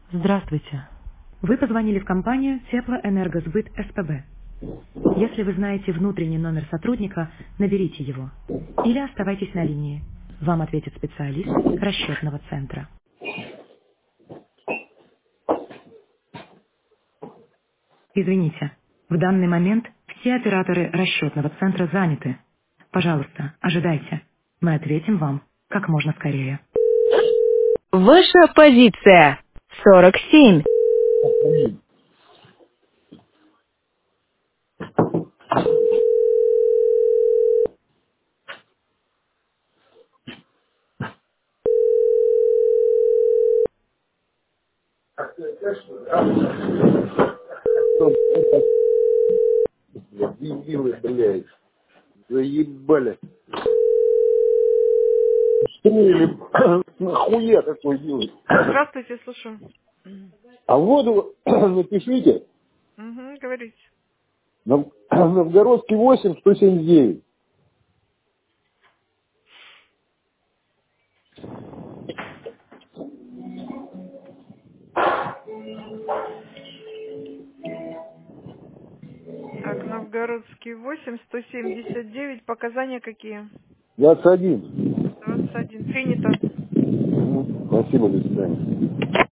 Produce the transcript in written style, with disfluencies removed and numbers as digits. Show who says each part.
Speaker 1: Здравствуйте. Вы позвонили в компанию Теплоэнергосбыт СПБ. Если вы знаете внутренний номер сотрудника, наберите его. Или оставайтесь на линии. Вам ответит специалист расчетного центра. Извините, в данный момент все операторы расчетного центра заняты. Пожалуйста, ожидайте. Мы ответим вам как можно скорее. Ваша позиция 47.
Speaker 2: Дебилы, блядь. Заебали. Стрелили. Нахуя такое делать?
Speaker 3: Здравствуйте, слушаю.
Speaker 2: А воду напишите.
Speaker 3: Угу, говорите.
Speaker 2: Новгородский 8, 179.
Speaker 3: Так, Новгородский 8, 179. Показания какие?
Speaker 2: 21.
Speaker 3: 21. Принято.
Speaker 2: Спасибо, до свидания.